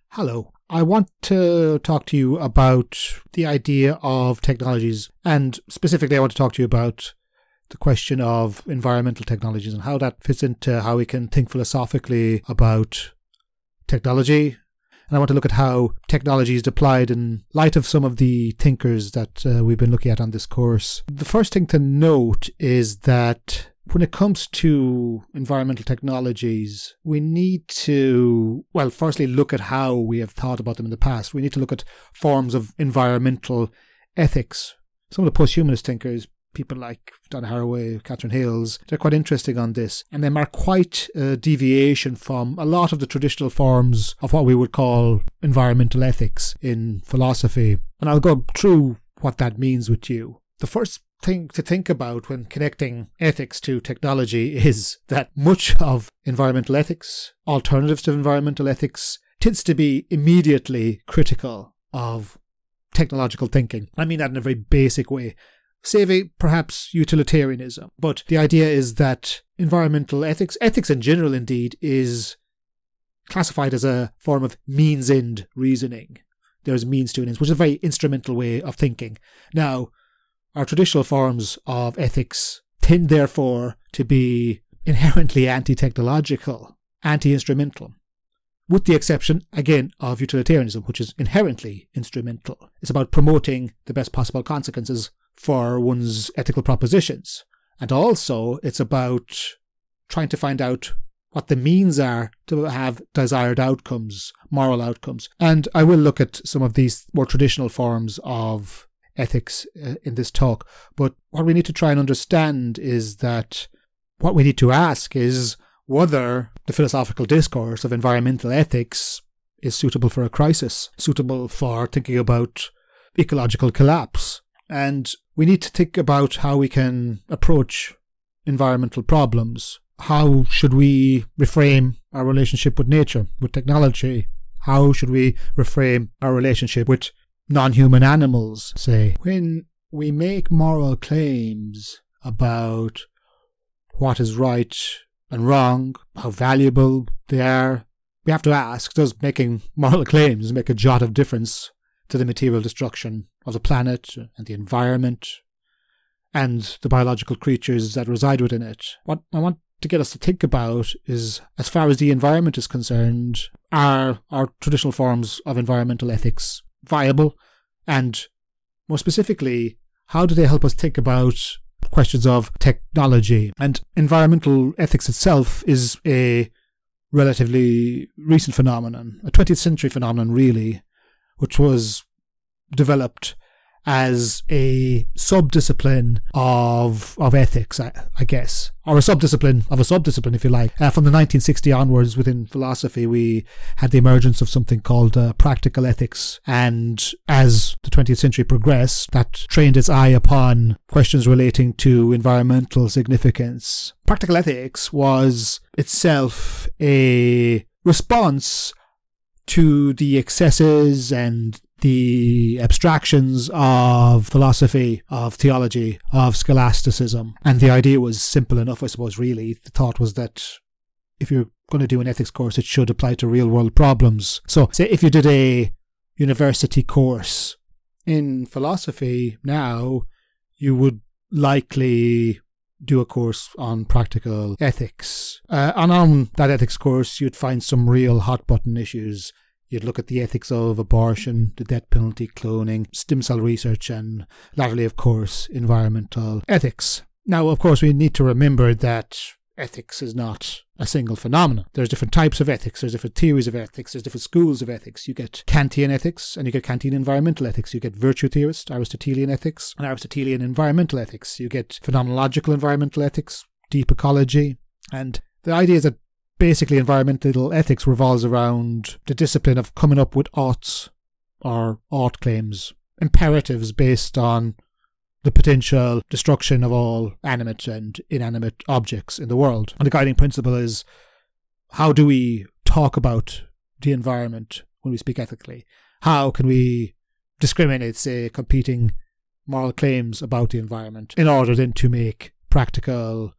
Hello. I want to talk to you about the idea of technologies, and specifically I want to talk to you about the question of environmental technologies and how that fits into how we can think philosophically about technology. And I want to look at how technology is applied in light of some of the thinkers that we've been looking at on this course. The first thing to note is that when it comes to environmental technologies, we need to, firstly look at how we have thought about them in the past. We need to look at forms of environmental ethics. Some of the post-humanist thinkers, people like Donna Haraway, Catherine Hales, they're quite interesting on this. And they mark quite a deviation from a lot of the traditional forms of what we would call environmental ethics in philosophy. And I'll go through what that means with you. The first thing to think about when connecting ethics to technology is that much of environmental ethics, alternatives to environmental ethics, tends to be immediately critical of technological thinking. I mean that in a very basic way, saving perhaps utilitarianism. But the idea is that environmental ethics in general indeed, is classified as a form of means-end reasoning. There's means to an end, which is a very instrumental way of thinking. Now, our traditional forms of ethics tend, therefore, to be inherently anti-technological, anti-instrumental, with the exception, again, of utilitarianism, which is inherently instrumental. It's about promoting the best possible consequences for one's ethical propositions. And also, it's about trying to find out what the means are to have desired outcomes, moral outcomes. And I will look at some of these more traditional forms of ethics in this talk. But what we need to try and understand is that what we need to ask is whether the philosophical discourse of environmental ethics is suitable for a crisis, suitable for thinking about ecological collapse. And we need to think about how we can approach environmental problems. How should we reframe our relationship with nature, with technology? How should we reframe our relationship with non-human animals, say? When we make moral claims about what is right and wrong, how valuable they are, we have to ask, does making moral claims make a jot of difference to the material destruction of the planet and the environment and the biological creatures that reside within it? What I want to get us to think about is, as far as the environment is concerned, are our traditional forms of environmental ethics viable? And more specifically, how do they help us think about questions of technology? And environmental ethics itself is a relatively recent phenomenon, a 20th century phenomenon really, which was developed as a subdiscipline of ethics, I guess, or a subdiscipline of a subdiscipline, if you like. From the 1960s onwards, within philosophy, we had the emergence of something called practical ethics. And as the 20th century progressed, that trained its eye upon questions relating to environmental significance. Practical ethics was itself a response to the excesses and the abstractions of philosophy, of theology, of scholasticism. And the idea was simple enough, I suppose, really. The thought was that if you're going to do an ethics course, it should apply to real-world problems. So, say if you did a university course in philosophy now, you would likely do a course on practical ethics. And on that ethics course, you'd find some real hot-button issues. You'd look at the ethics of abortion, the death penalty, cloning, stem cell research, and latterly, of course, environmental ethics. Now, of course, we need to remember that ethics is not a single phenomenon. There's different types of ethics, there's different theories of ethics, there's different schools of ethics. You get Kantian ethics, and you get Kantian environmental ethics. You get virtue theorist, Aristotelian ethics, and Aristotelian environmental ethics. You get phenomenological environmental ethics, deep ecology, and the idea is that basically, environmental ethics revolves around the discipline of coming up with oughts or ought claims, imperatives based on the potential destruction of all animate and inanimate objects in the world. And the guiding principle is, how do we talk about the environment when we speak ethically? How can we discriminate, say, competing moral claims about the environment in order then to make practical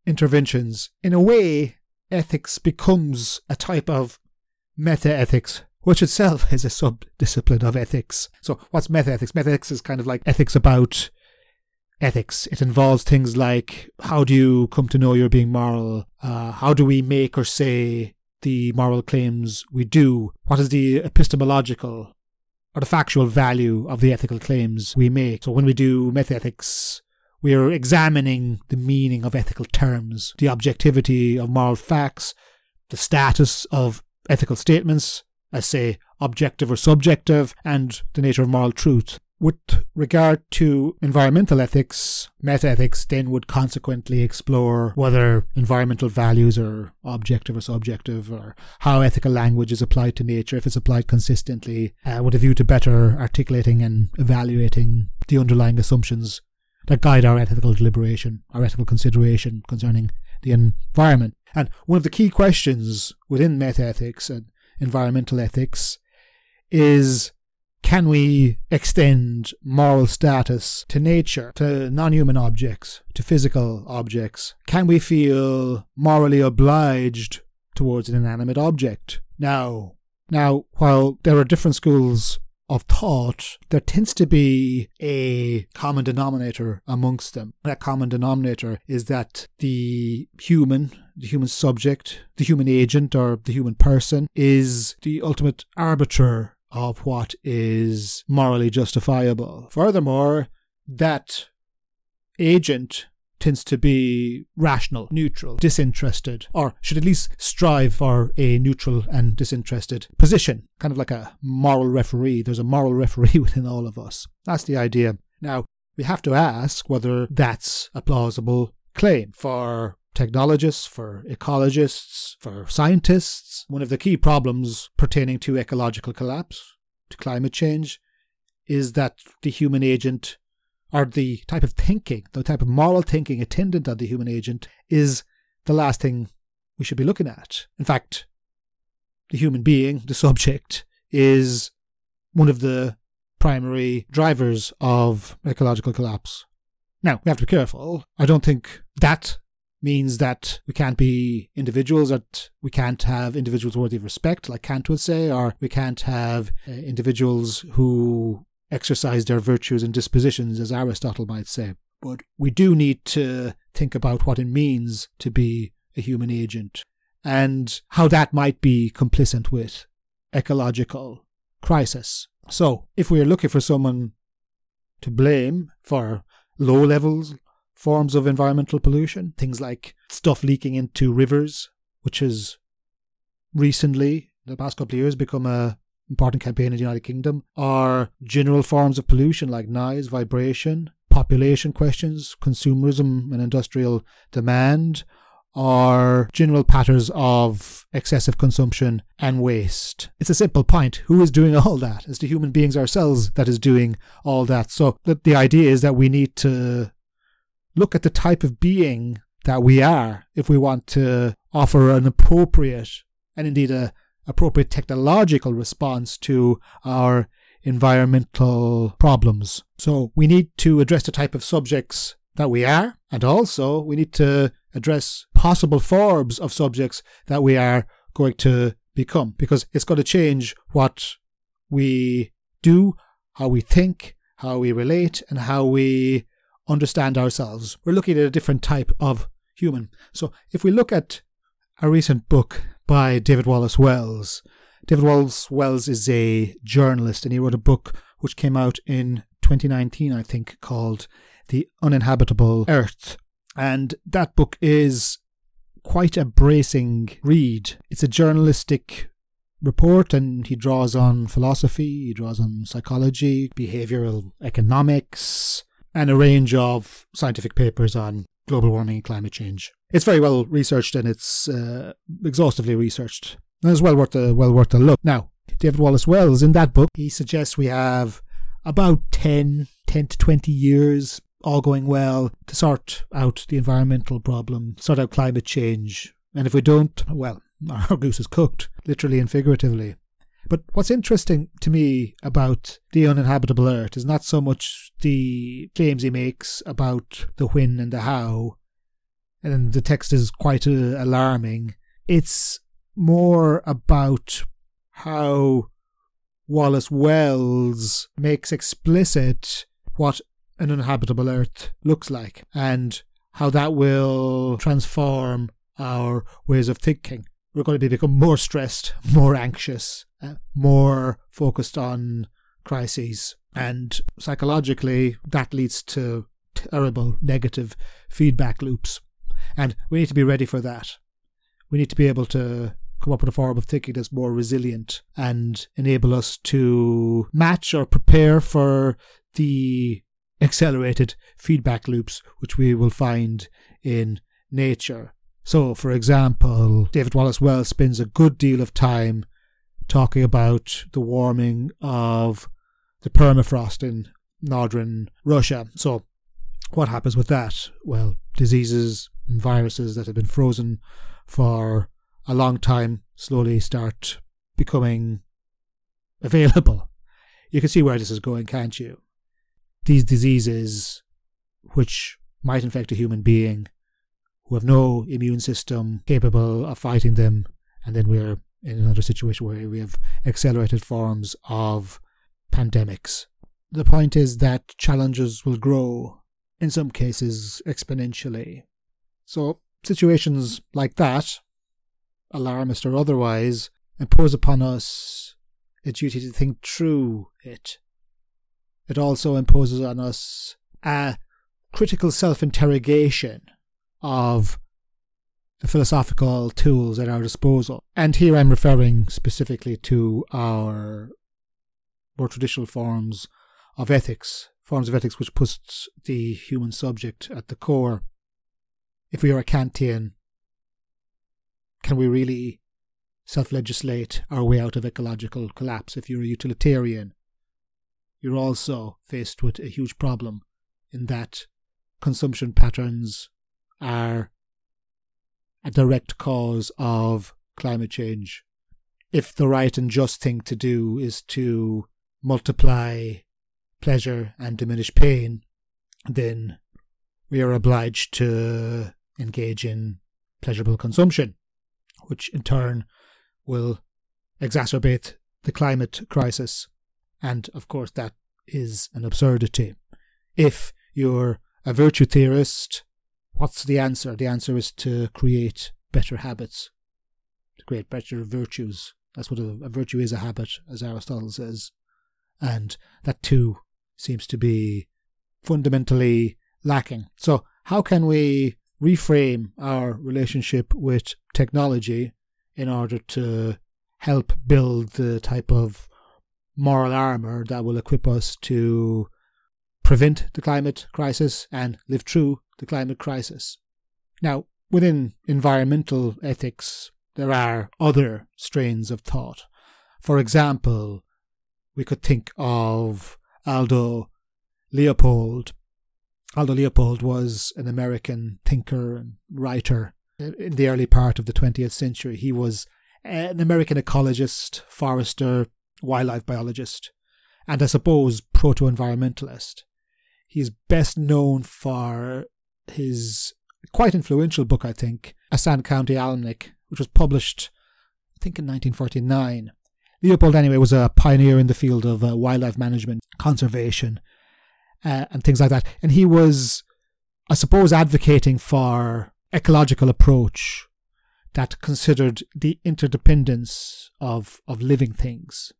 interventions? In a way, ethics becomes a type of meta-ethics which itself is a sub-discipline of ethics. So what's metaethics? Metaethics is kind of like ethics about ethics. It involves things like, how do you come to know you're being moral? How do we make or say the moral claims we do? What is the epistemological or the factual value of the ethical claims we make? So when we do metaethics, we are examining the meaning of ethical terms, the objectivity of moral facts, the status of ethical statements, as say objective or subjective, and the nature of moral truth. With regard to environmental ethics, metaethics then would consequently explore whether environmental values are objective or subjective, or how ethical language is applied to nature, if it's applied consistently, with a view to better articulating and evaluating the underlying assumptions that guide our ethical deliberation, our ethical consideration concerning the environment. And one of the key questions within metaethics and environmental ethics is, can we extend moral status to nature, to non-human objects, to physical objects? Can we feel morally obliged towards an inanimate object? Now, while there are different schools of thought, there tends to be a common denominator amongst them. That common denominator is that the human subject, the human agent, or the human person is the ultimate arbiter of what is morally justifiable. Furthermore, that agent tends to be rational, neutral, disinterested, or should at least strive for a neutral and disinterested position, kind of like a moral referee. There's a moral referee within all of us. That's the idea. Now, we have to ask whether that's a plausible claim for technologists, for ecologists, for scientists. One of the key problems pertaining to ecological collapse, to climate change, is that the human agent, or the type of thinking, the type of moral thinking attendant on the human agent, is the last thing we should be looking at. In fact, the human being, the subject, is one of the primary drivers of ecological collapse. Now, we have to be careful. I don't think that means that we can't be individuals, that we can't have individuals worthy of respect, like Kant would say, or we can't have individuals who exercise their virtues and dispositions, as Aristotle might say. But we do need to think about what it means to be a human agent, and how that might be complicit with ecological crisis. So, if we are looking for someone to blame for low levels, forms of environmental pollution, things like stuff leaking into rivers, which has recently, in the past couple of years, become a important campaign in the United Kingdom, or general forms of pollution like noise, vibration, population questions, consumerism and industrial demand, or general patterns of excessive consumption and waste. It's a simple point. Who is doing all that? It's the human beings ourselves that is doing all that. So the idea is that we need to look at the type of being that we are if we want to offer an appropriate, and indeed a appropriate technological response to our environmental problems. So we need to address the type of subjects that we are, and also we need to address possible forms of subjects that we are going to become, because it's going to change what we do, how we think, how we relate, and how we understand ourselves. We're looking at a different type of human. So if we look at a recent book by David Wallace Wells. David Wallace Wells is a journalist, and he wrote a book which came out in 2019, I think, called The Uninhabitable Earth. And that book is quite a bracing read. It's a journalistic report, and he draws on philosophy, he draws on psychology, behavioral economics, and a range of scientific papers on global warming and climate change. It's very well researched, and it's exhaustively researched. And it's well worth a look. Now, David Wallace Wells, in that book, he suggests we have about 10 to 20 years, all going well, to sort out the environmental problem, sort out climate change. And if we don't, well, our goose is cooked, literally and figuratively. But what's interesting to me about The Uninhabitable Earth is not so much the claims he makes about the when and the how, and the text is quite alarming. It's more about how Wallace Wells makes explicit what an uninhabitable Earth looks like and how that will transform our ways of thinking. We're going to become more stressed, more anxious, more focused on crises. And psychologically, that leads to terrible negative feedback loops. And we need to be ready for that. We need to be able to come up with a form of thinking that's more resilient and enable us to match or prepare for the accelerated feedback loops which we will find in nature. So, for example, David Wallace Wells spends a good deal of time talking about the warming of the permafrost in northern Russia. So, what happens with that? Well, diseases and viruses that have been frozen for a long time slowly start becoming available. You can see where this is going, can't you? These diseases, which might infect a human being, who have no immune system capable of fighting them, and then we're in another situation where we have accelerated forms of pandemics. The point is that challenges will grow, in some cases exponentially. So situations like that, alarmist or otherwise, impose upon us a duty to think through it. It also imposes on us a critical self-interrogation of the philosophical tools at our disposal. And here I'm referring specifically to our more traditional forms of ethics which puts the human subject at the core. If we are a Kantian, can we really self-legislate our way out of ecological collapse? If you're a utilitarian, you're also faced with a huge problem in that consumption patterns are a direct cause of climate change. If the right and just thing to do is to multiply pleasure and diminish pain, then we are obliged to engage in pleasurable consumption, which in turn will exacerbate the climate crisis. And of course that is an absurdity. If you're a virtue theorist, what's the answer? The answer is to create better habits, to create better virtues. That's what a virtue is, a habit, as Aristotle says. And that too seems to be fundamentally lacking. So how can we reframe our relationship with technology in order to help build the type of moral armour that will equip us to prevent the climate crisis and live through the climate crisis? Now, within environmental ethics, there are other strains of thought. For example, we could think of Aldo Leopold. Aldo Leopold was an American thinker and writer in the early part of the 20th century. He was an American ecologist, forester, wildlife biologist, and I suppose proto-environmentalist. He's best known for his quite influential book, I think, A Sand County Almanac, which was published, I think, in 1949. Leopold, anyway, was a pioneer in the field of wildlife management, conservation, and things like that. And he was, I suppose, advocating for ecological approach that considered the interdependence of living things.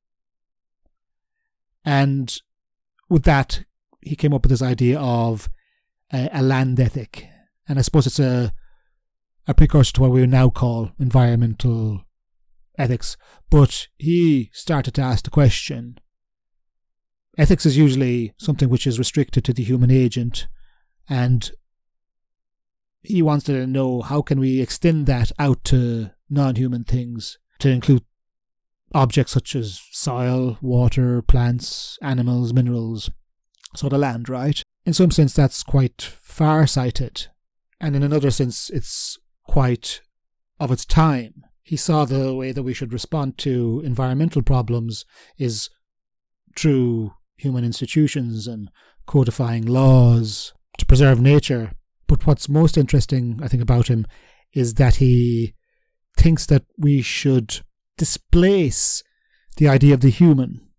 And with that, he came up with this idea of a land ethic. And I suppose it's a precursor to what we now call environmental ethics. But he started to ask the question, ethics is usually something which is restricted to the human agent, and he wants to know how can we extend that out to non-human things, to include objects such as soil, water, plants, animals, minerals, so the land, right? In some sense that's quite far-sighted, and in another sense it's quite of its time. He saw the way that we should respond to environmental problems is through human institutions and codifying laws to preserve nature. But what's most interesting, I think, about him is that he thinks that we should displace the idea of the human,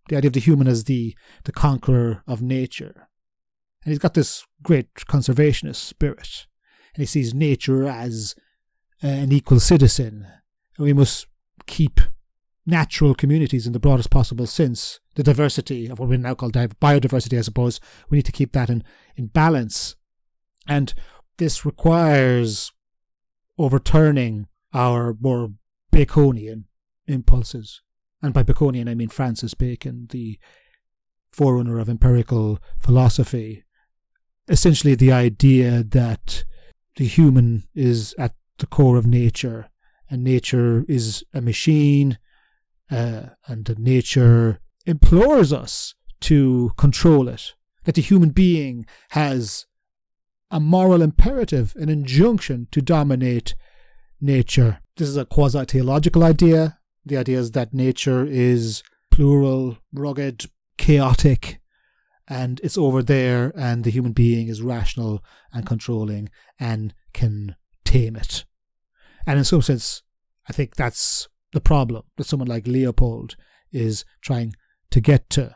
the idea of the human as the conqueror of nature. And he's got this great conservationist spirit. And he sees nature as an equal citizen. And we must keep natural communities in the broadest possible sense. The diversity of what we now call biodiversity, I suppose, we need to keep that in balance. And this requires overturning our more Baconian impulses. And by Baconian, I mean Francis Bacon, the forerunner of empirical philosophy. Essentially the idea that the human is at the core of nature, and nature is a machine, and that nature implores us to control it, that the human being has a moral imperative, an injunction to dominate nature. This is a quasi-theological idea. The idea is that nature is plural, rugged, chaotic, and it's over there, and the human being is rational and controlling and can tame it. And in some sense, I think that's the problem that someone like Leopold is trying to get to.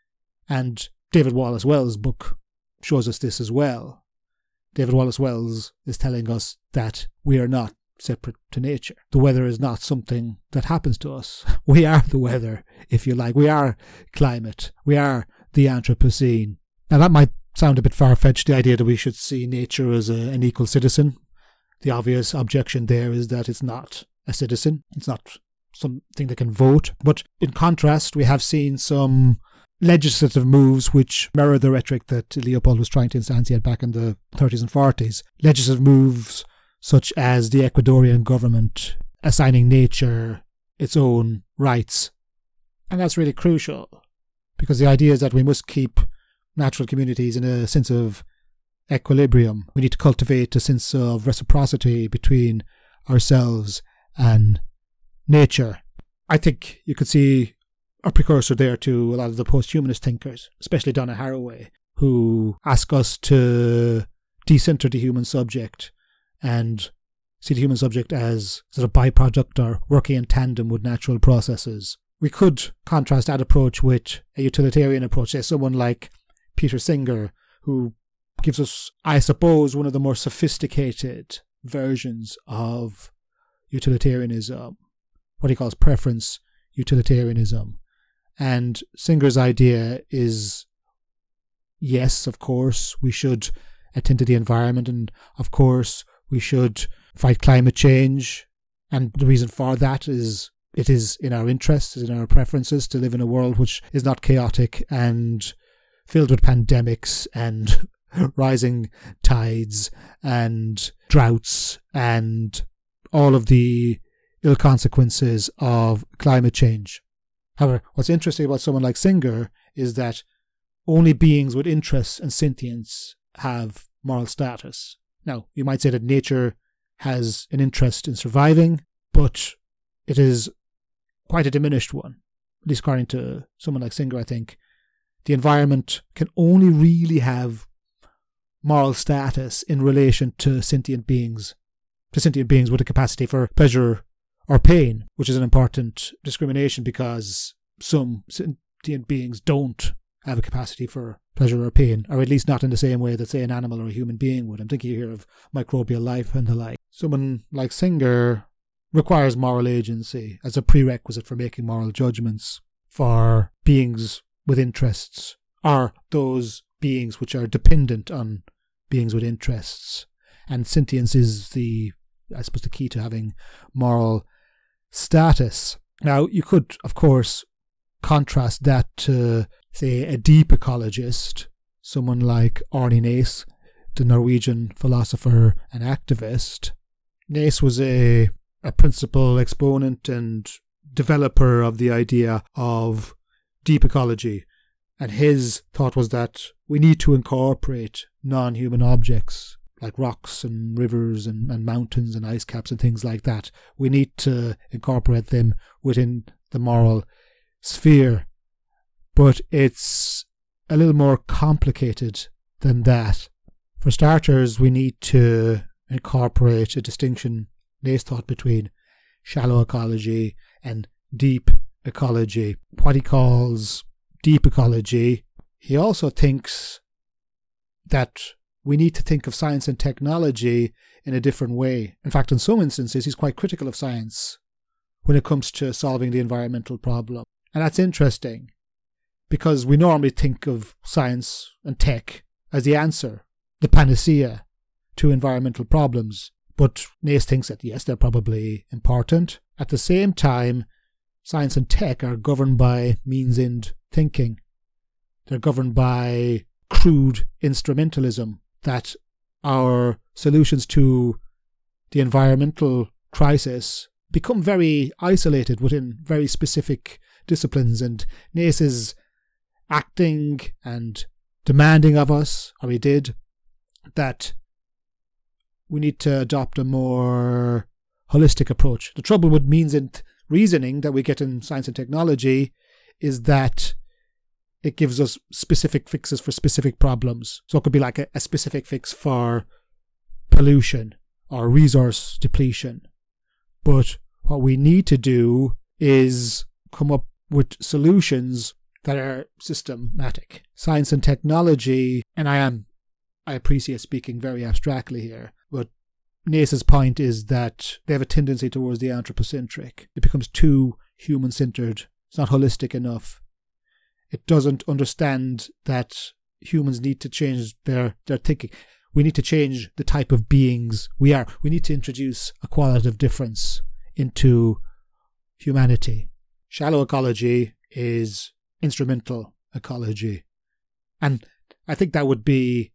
And David Wallace Wells' book shows us this as well. David Wallace Wells is telling us that we are not separate to nature. The weather is not something that happens to us. We are the weather, if you like. We are climate. We are the Anthropocene. Now that might sound a bit far-fetched, the idea that we should see nature as an equal citizen. The obvious objection there is that it's not a citizen. It's not something that can vote. But in contrast, we have seen some legislative moves which mirror the rhetoric that Leopold was trying to instantiate back in the 30s and 40s. Legislative moves such as the Ecuadorian government assigning nature its own rights. And that's really crucial, because the idea is that we must keep natural communities in a sense of equilibrium. We need to cultivate a sense of reciprocity between ourselves and nature. I think you could see a precursor there to a lot of the post-humanist thinkers, especially Donna Haraway, who ask us to decenter the human subject and see the human subject as sort of byproduct or working in tandem with natural processes. We could contrast that approach with a utilitarian approach, say someone like Peter Singer, who gives us, I suppose, one of the more sophisticated versions of utilitarianism, what he calls preference utilitarianism. And Singer's idea is, yes, of course, we should attend to the environment, and of course, we should fight climate change. And the reason for that is it is in our interests, in our preferences to live in a world which is not chaotic and filled with pandemics and rising tides and droughts and all of the ill consequences of climate change. However, what's interesting about someone like Singer is that only beings with interests and sentience have moral status. Now, you might say that nature has an interest in surviving, but it is quite a diminished one. At least according to someone like Singer, I think. The environment can only really have moral status in relation to sentient beings with a capacity for pleasure or pain, which is an important discrimination because some sentient beings don't have a capacity for pleasure or pain, or at least not in the same way that, say, an animal or a human being would. I'm thinking here of microbial life and the like. Someone like Singer requires moral agency as a prerequisite for making moral judgments for beings with interests, or those beings which are dependent on beings with interests. And sentience is the key to having moral status. Now, you could, of course, contrast that to, say, a deep ecologist, someone like Árni Næss, the Norwegian philosopher and activist. Næss was a principal exponent and developer of the idea of deep ecology, and his thought was that we need to incorporate non-human objects like rocks and rivers and mountains and ice caps and things like that. We need to incorporate them within the moral sphere. But it's a little more complicated than that. For starters, we need to incorporate a distinction, Næss thought, between shallow ecology and deep ecology. What he calls deep ecology, he also thinks that we need to think of science and technology in a different way. In fact, in some instances, he's quite critical of science when it comes to solving the environmental problem. And that's interesting, because we normally think of science and tech as the answer, the panacea to environmental problems. But Nace thinks that, yes, they're probably important. At the same time, science and tech are governed by means-end thinking. They're governed by crude instrumentalism, that our solutions to the environmental crisis become very isolated within very specific disciplines. And Nace is acting and demanding of us, or he did, that we need to adopt a more holistic approach. The trouble with means-end reasoning that we get in science and technology is that it gives us specific fixes for specific problems. So it could be like a specific fix for pollution or resource depletion. But what we need to do is come up with solutions that are systematic. Science and technology, and I appreciate speaking very abstractly here, but Nace's point is that they have a tendency towards the anthropocentric. It becomes too human-centered. It's not holistic enough. It doesn't understand that humans need to change their thinking. We need to change the type of beings we are. We need to introduce a qualitative difference into humanity. Shallow ecology is instrumental ecology. And I think that would be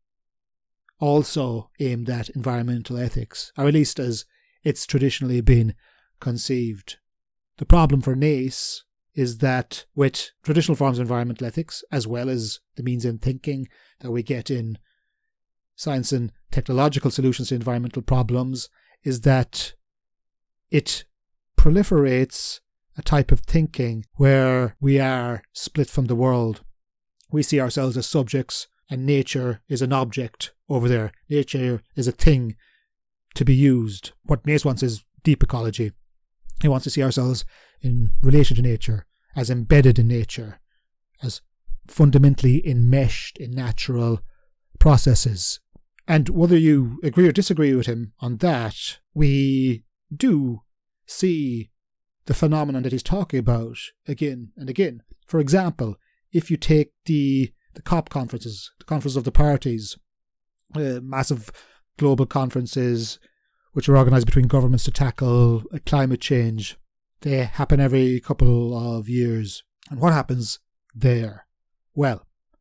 also aimed at environmental ethics, or at least as it's traditionally been conceived. The problem for Nace is that with traditional forms of environmental ethics, as well as the means-end thinking that we get in science and technological solutions to environmental problems, is that it proliferates a type of thinking where we are split from the world. We see ourselves as subjects, and nature is an object over there. Nature is a thing to be used. What Nace wants is deep ecology. He wants to see ourselves in relation to nature, as embedded in nature, as fundamentally enmeshed in natural processes. And whether you agree or disagree with him on that, we do see the phenomenon that he's talking about again and again. For example, if you take the COP conferences, the Conference of the Parties, massive global conferences which are organised between governments to tackle climate change. They happen every couple of years. And what happens there? Well,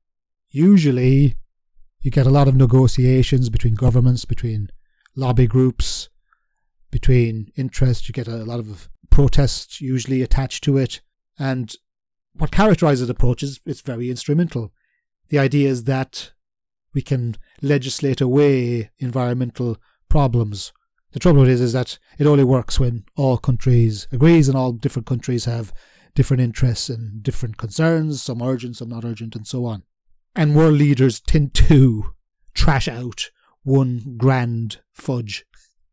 usually you get a lot of negotiations between governments, between lobby groups, between interests. You get a lot of protests usually attached to it. And what characterises the approach is it's very instrumental. The idea is that we can legislate away environmental problems. The trouble with it is that it only works when all countries agree, and all different countries have different interests and different concerns, some urgent, some not urgent, and so on. And world leaders tend to trash out one grand fudge.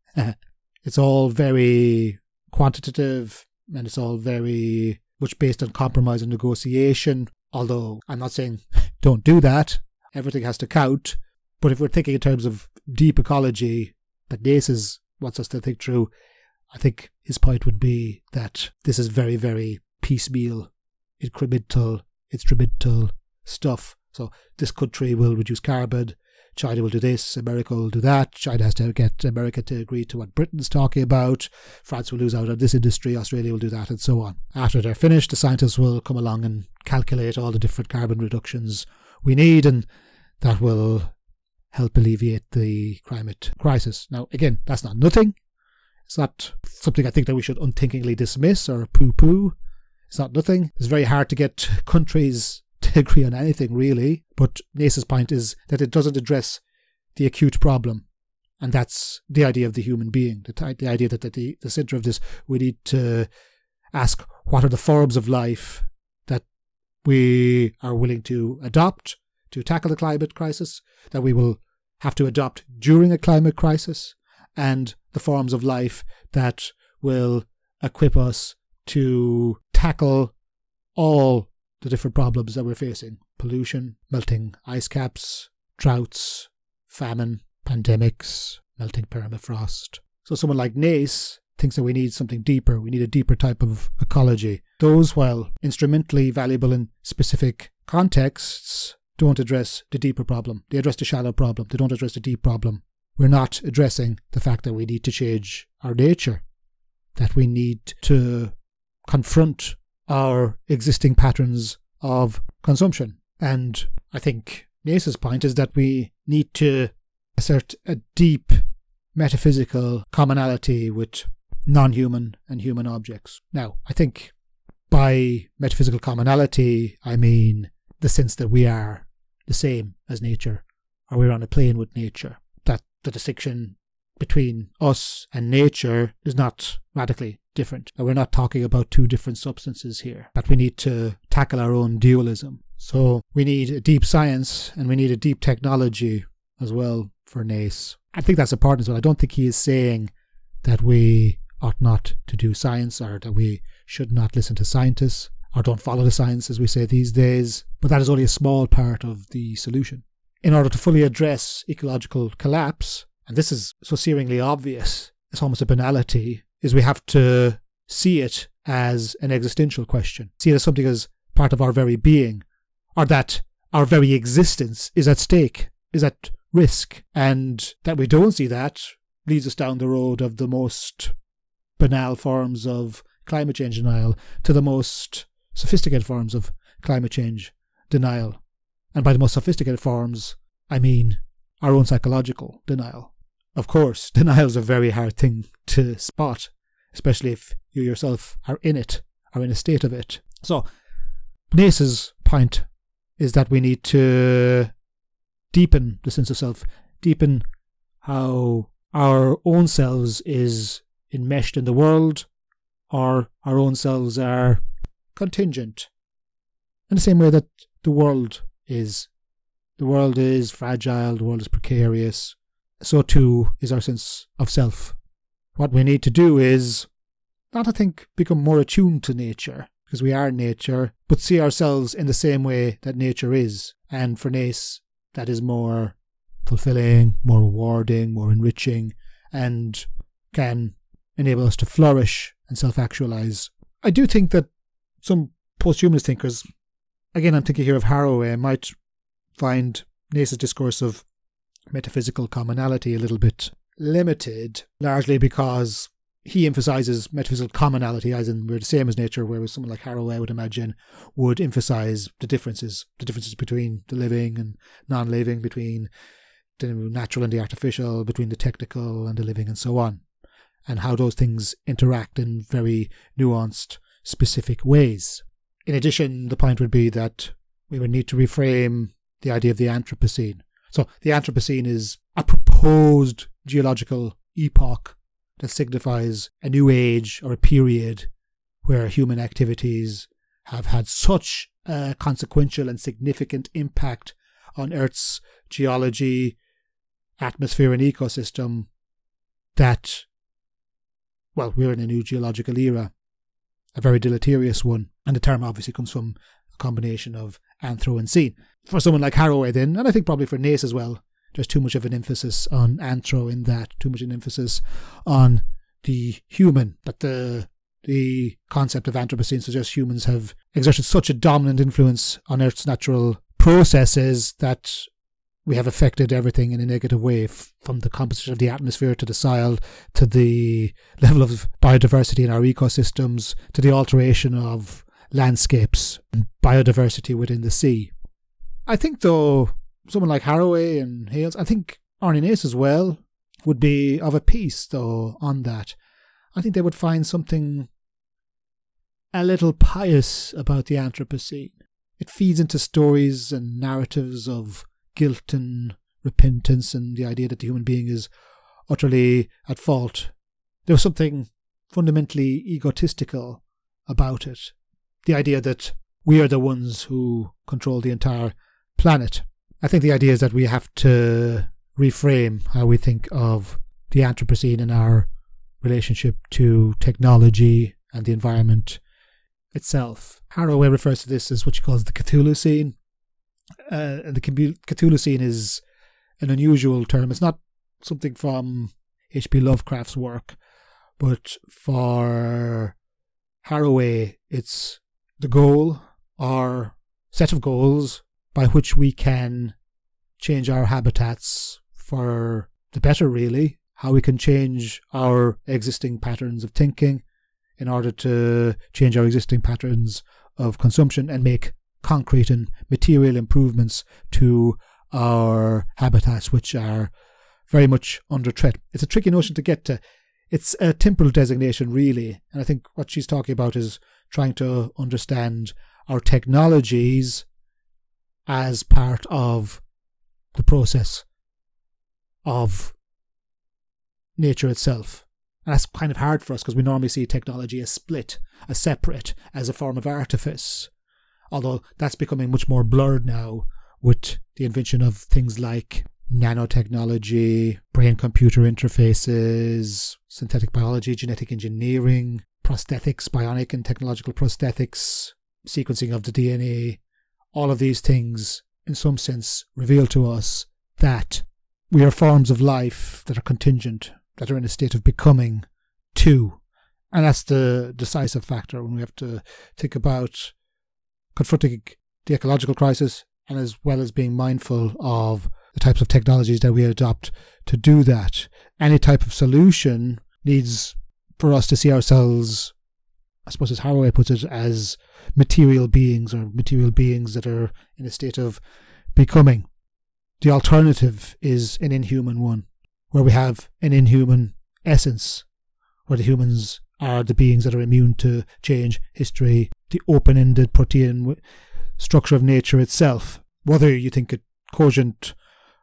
It's all very quantitative, and it's all very much based on compromise and negotiation. Although I'm not saying don't do that. Everything has to count. But if we're thinking in terms of deep ecology that Nace wants us to think through, I think his point would be that this is very, very piecemeal, incremental, instrumental stuff. So this country will reduce carbon, China will do this, America will do that, China has to get America to agree to what Britain's talking about, France will lose out on this industry, Australia will do that, and so on. After they're finished, the scientists will come along and calculate all the different carbon reductions we need, and that will help alleviate the climate crisis. Now, again, that's not nothing. It's not something I think that we should unthinkingly dismiss or poo-poo. It's not nothing. It's very hard to get countries to agree on anything, really. But Nace's point is that it doesn't address the acute problem. And that's the idea of the human being, the idea that at the centre of this, we need to ask what are the forms of life that we are willing to adopt to tackle the climate crisis, that we will have to adopt during a climate crisis, and the forms of life that will equip us to tackle all the different problems that we're facing. Pollution, melting ice caps, droughts, famine, pandemics, melting permafrost. So someone like Nace thinks that we need something deeper. We need a deeper type of ecology. Those, while instrumentally valuable in specific contexts, don't address the deeper problem. They address the shallow problem. They don't address the deep problem. We're not addressing the fact that we need to change our nature, that we need to confront our existing patterns of consumption. And I think Nace's point is that we need to assert a deep metaphysical commonality with non-human and human objects. Now, I think by metaphysical commonality, I mean the sense that we are the same as nature, or we're on a plane with nature. That the distinction between us and nature is not radically different. We're not talking about two different substances here, that we need to tackle our own dualism. So we need a deep science and we need a deep technology as well for Nace. I think that's important as well. I don't think he is saying that we ought not to do science or that we should not listen to scientists or don't follow the science as we say these days, but that is only a small part of the solution. In order to fully address ecological collapse, and this is so searingly obvious, it's almost a banality, is we have to see it as an existential question, see it as something as part of our very being, or that our very existence is at stake, is at risk, and that we don't see that leads us down the road of the most banal forms of climate change denial to the most sophisticated forms of climate change denial. And by the most sophisticated forms, I mean our own psychological denial. Of course, denial is a very hard thing to spot, especially if you yourself are in it, are in a state of it. So, Nace's point is that we need to deepen the sense of self, deepen how our own selves is enmeshed in the world, or our own selves are contingent. In the same way that the world is. The world is fragile, the world is precarious. So too is our sense of self. What we need to do is not, I think, become more attuned to nature, because we are nature, but see ourselves in the same way that nature is. And for Nace, that is more fulfilling, more rewarding, more enriching, and can enable us to flourish and self-actualize. I do think that some post-humanist thinkers, again I'm thinking here of Haraway, might find Nace's discourse of metaphysical commonality a little bit limited, largely because he emphasizes metaphysical commonality, as in we're the same as nature, whereas someone like Haraway, I would imagine, would emphasize the differences between the living and non-living, between the natural and the artificial, between the technical and the living, and so on, and how those things interact in very nuanced, specific ways. In addition, the point would be that we would need to reframe the idea of the Anthropocene. So the Anthropocene is a proposed geological epoch that signifies a new age or a period where human activities have had such a consequential and significant impact on Earth's geology, atmosphere and ecosystem that, well, we're in a new geological era, a very deleterious one. And the term obviously comes from a combination of anthro and scene. For someone like Haraway then, and I think probably for Nace as well, there's too much of an emphasis on anthro in that, too much an emphasis on the human, that the concept of Anthropocene suggests humans have exerted such a dominant influence on Earth's natural processes that we have affected everything in a negative way, from the composition of the atmosphere to the soil, to the level of biodiversity in our ecosystems, to the alteration of landscapes and biodiversity within the sea. I think, though, someone like Haraway and Hales, I think Arne Nace as well, would be of a piece, though, on that. I think they would find something a little pious about the Anthropocene. It feeds into stories and narratives of guilt and repentance and the idea that the human being is utterly at fault. There was something fundamentally egotistical about it. The idea that we are the ones who control the entire planet. I think the idea is that we have to reframe how we think of the Anthropocene and our relationship to technology and the environment itself. Haraway refers to this as what she calls the Cthulhu-scene. And the Cthulhu-scene is an unusual term. It's not something from H.P. Lovecraft's work, but for Haraway, it's the goal or set of goals by which we can change our habitats for the better, really. How we can change our existing patterns of thinking in order to change our existing patterns of consumption and make concrete and material improvements to our habitats, which are very much under threat. It's a tricky notion to get to. It's a temporal designation, really. And I think what she's talking about is trying to understand our technologies as part of the process of nature itself. And that's kind of hard for us because we normally see technology as split, as separate, as a form of artifice. Although that's becoming much more blurred now with the invention of things like nanotechnology, brain-computer interfaces, synthetic biology, genetic engineering, prosthetics, bionic and technological prosthetics, sequencing of the DNA. All of these things, in some sense, reveal to us that we are forms of life that are contingent, that are in a state of becoming too. And that's the decisive factor when we have to think about confronting the ecological crisis, and as well as being mindful of the types of technologies that we adopt to do that. Any type of solution needs for us to see ourselves, I suppose as Haraway puts it, as material beings, or material beings that are in a state of becoming. The alternative is an inhuman one, where we have an inhuman essence, where the humans are the beings that are immune to change, history, the open-ended protean structure of nature itself. Whether you think it cogent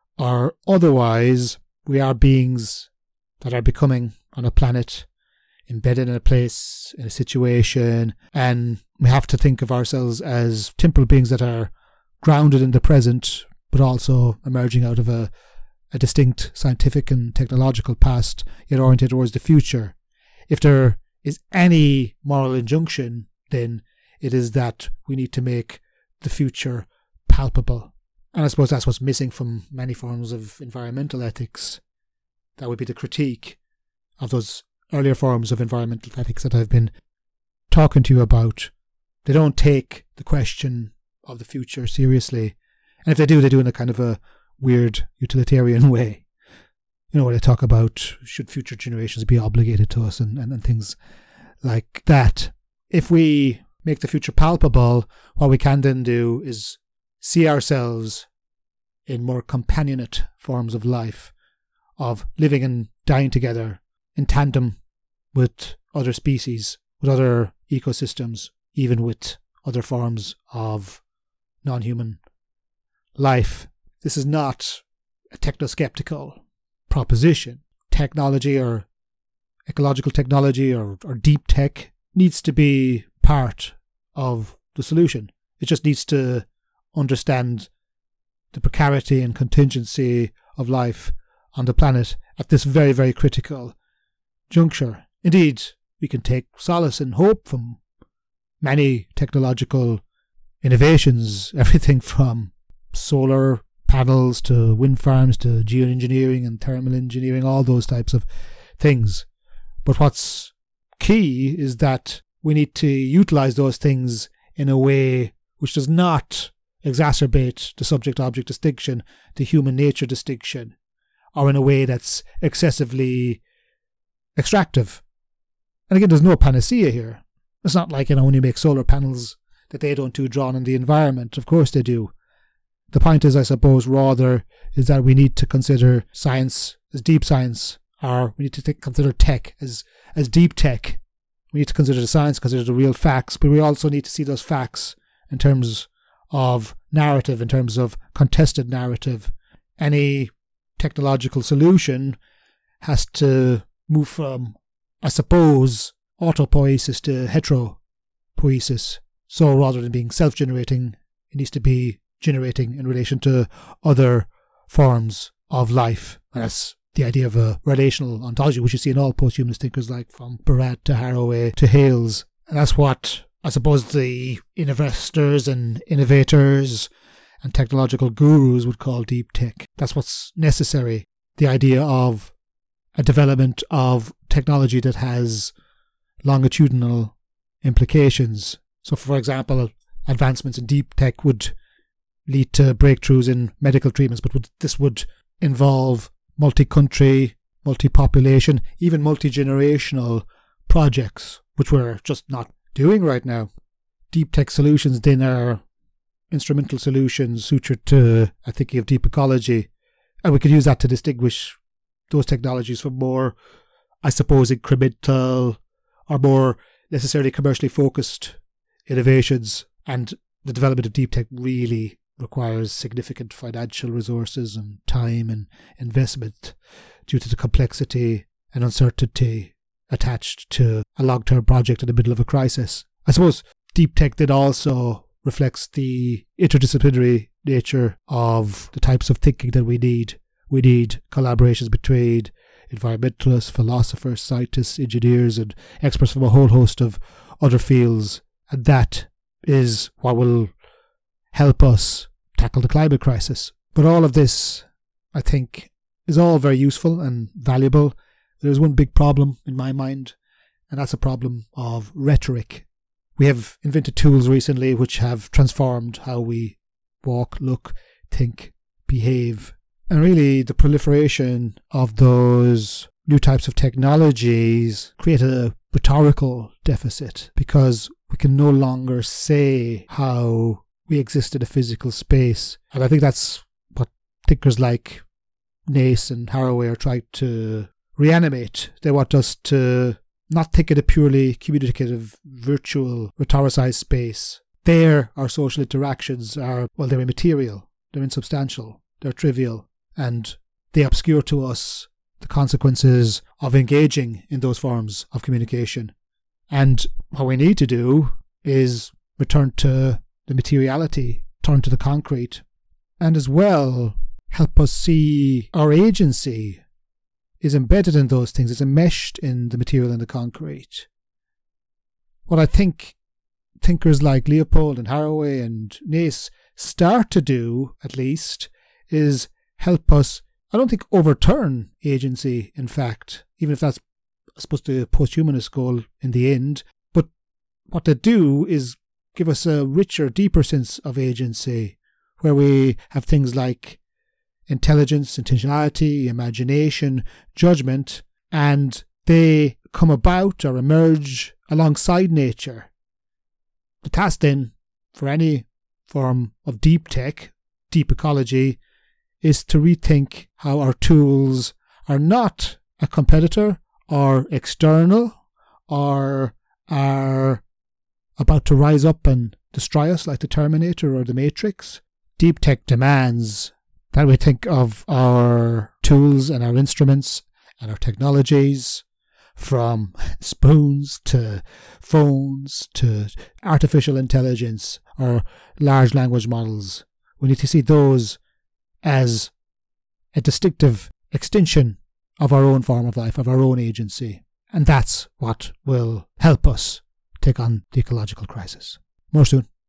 or otherwise, we are beings that are becoming on a planet, embedded in a place, in a situation, and we have to think of ourselves as temporal beings that are grounded in the present, but also emerging out of a distinct scientific and technological past, yet oriented towards the future. If there is any moral injunction, then it is that we need to make the future palpable. And I suppose that's what's missing from many forms of environmental ethics. That would be the critique of those earlier forms of environmental ethics that I've been talking to you about. They don't take the question of the future seriously. And if they do in a kind of a weird utilitarian way. You know, where they talk about should future generations be obligated to us and things like that. If we make the future palpable, what we can then do is see ourselves in more companionate forms of life, of living and dying together in tandem with other species, with other ecosystems, even with other forms of non-human life. This is not a techno-skeptical proposition. Technology or ecological technology or deep tech needs to be part of the solution. It just needs to understand the precarity and contingency of life on the planet at this very, very critical juncture. Indeed, we can take solace and hope from many technological innovations, everything from solar panels to wind farms to geoengineering and thermal engineering, all those types of things. But what's key is that we need to utilize those things in a way which does not exacerbate the subject-object distinction, the human-nature distinction, or in a way that's excessively extractive. And again, there's no panacea here. It's not like, when you make solar panels that they don't do drawn on the environment. Of course they do. The point is, I suppose, rather, is that we need to consider science as deep science, or we need to consider tech as deep tech. We need to consider the science, consider the real facts, but we also need to see those facts in terms of narrative, in terms of contested narrative. Any technological solution has to move from, I suppose, autopoiesis to heteropoiesis. So rather than being self-generating, it needs to be generating in relation to other forms of life. And that's the idea of a relational ontology, which you see in all post-humanist thinkers, like from Barat to Haraway to Hales. And that's what I suppose the investors and innovators and technological gurus would call deep tech. That's what's necessary. The idea of a development of technology that has longitudinal implications. So, for example, advancements in deep tech would lead to breakthroughs in medical treatments, but this would involve multi-country, multi-population, even multi-generational projects, which we're just not doing right now. Deep tech solutions then are instrumental solutions suited to, I think, of deep ecology, and we could use that to distinguish those technologies from more, I suppose, incremental or more necessarily commercially focused innovations. And the development of deep tech really requires significant financial resources and time and investment due to the complexity and uncertainty attached to a long-term project in the middle of a crisis. I suppose deep tech then also reflects the interdisciplinary nature of the types of thinking that we need. We need collaborations between environmentalists, philosophers, scientists, engineers, and experts from a whole host of other fields. And that is what will help us tackle the climate crisis. But all of this, I think, is all very useful and valuable. There's one big problem in my mind, and that's a problem of rhetoric. We have invented tools recently which have transformed how we walk, look, think, behave. And really, the proliferation of those new types of technologies create a rhetorical deficit, because we can no longer say how we exist in a physical space. And I think that's what thinkers like Nace and Haraway are trying to reanimate. They want us to not think in a purely communicative, virtual, rhetoricized space. There, our social interactions are, well, they're immaterial, they're insubstantial, they're trivial, and they obscure to us the consequences of engaging in those forms of communication. And what we need to do is return to the materiality, turn to the concrete, and as well help us see our agency is embedded in those things, it's enmeshed in the material and the concrete. What I think thinkers like Leopold and Haraway and Nace start to do, at least, is help us, I don't think overturn agency, in fact, even if that's supposed to be a post-humanist goal in the end, but what they do is give us a richer, deeper sense of agency, where we have things like intelligence, intentionality, imagination, judgment, and they come about or emerge alongside nature. The task then, for any form of deep tech, deep ecology, is to rethink how our tools are not a competitor or external or are about to rise up and destroy us like the Terminator or the Matrix. Deep tech demands that we think of our tools and our instruments and our technologies, from spoons to phones to artificial intelligence or large language models. We need to see those as a distinctive extension of our own form of life, of our own agency. And that's what will help us take on the ecological crisis. More soon.